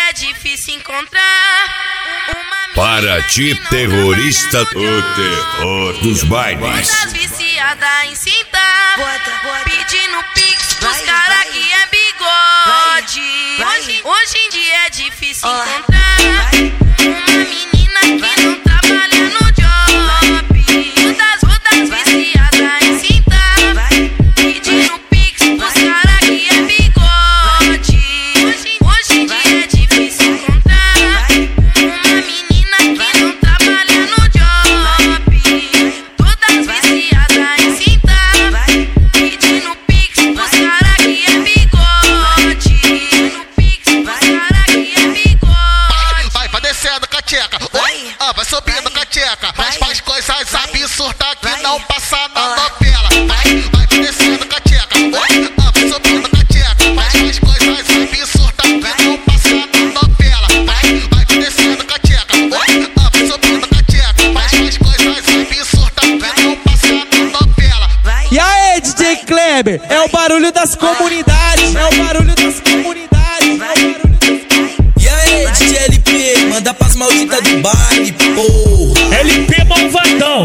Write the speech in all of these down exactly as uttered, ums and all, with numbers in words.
é difícil encontrar uma Para ti, terrorista, o terror dos bailes. Todas viciadas em cinta, pedindo pix pros cara que é bigode. Hoje, hoje em dia é difícil encontrar uma menina que não trabalha no job. Todas, todas viciadas em cinta, pedindo pix pros cara que é bigode. Hoje, hoje em dia é difícil encontrar uma menina que não trabalha no job. Todas viciadas em cinta, pedindo pix pros cara que é bigode. Pedindo pix pros cara que é bigode. Vai, vai descendo com a tcheca, oi, ah, vai subindo com a tcheca. Faz, faz coisas absurdas que não passa na novela. Vai, vai descendo com a tcheca, oi, ah, vai subindo com a tcheca. Faz, faz coisas absurdas que não passa na novela. Vai, vai descendo com a tcheca, oi, ah, vai subindo com a tcheca. Faz, faz coisas absurdas que não passa na novela. E aí, D J Kleber, é o barulho das comunidades, é o barulho das comunidades, é o barulho das... E aí, D J L P, manda pras malditas do baile, porra. L P malvadão.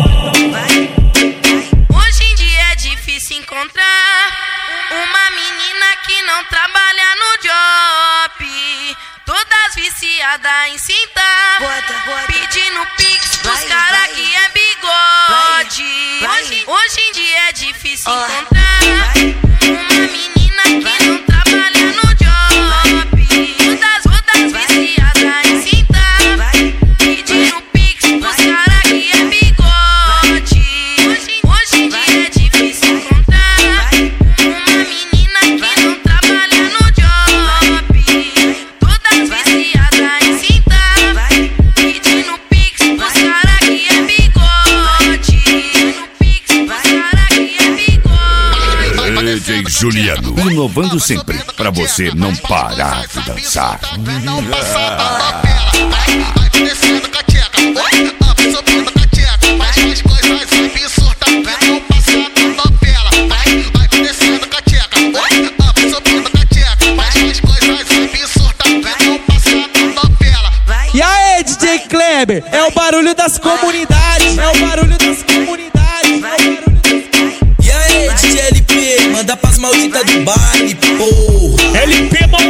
Hoje em dia é difícil encontrar uma menina que não trabalha no job. Todas viciadas em cinta, pedindo pix pros cara que é bigode. Hoje, hoje em dia é difícil encontrar uma menina que não trabalha no job. Todas, todas viciadas em cinta, pedindo pix pros cara que é bigode. Hoje, hoje em dia é difícil encontrar uma menina que não trabalha no job. Todas viciadas em cinta, pedindo pix pros cara que é bigode. Pedindo pix pros cara que é bigode. D J Juliano, inovando sempre, pra você não parar de dançar. Não passa na novela. Vai, vai descendo com a tcheca, oi, ah, vai subindo com a tcheca. Faz, faz coisas absurdas que não passa na novela. Vai, vai descendo com a tcheca, oi, ah, vai subindo com a tcheca. Faz, faz coisas absurdas que não passa na novela. E aí, D J Kleber, é o barulho das comunidades, é o barulho das comunidades, é o barulho das... E aí, D J L P, manda pras malditas do baile, porra. L P malvadão.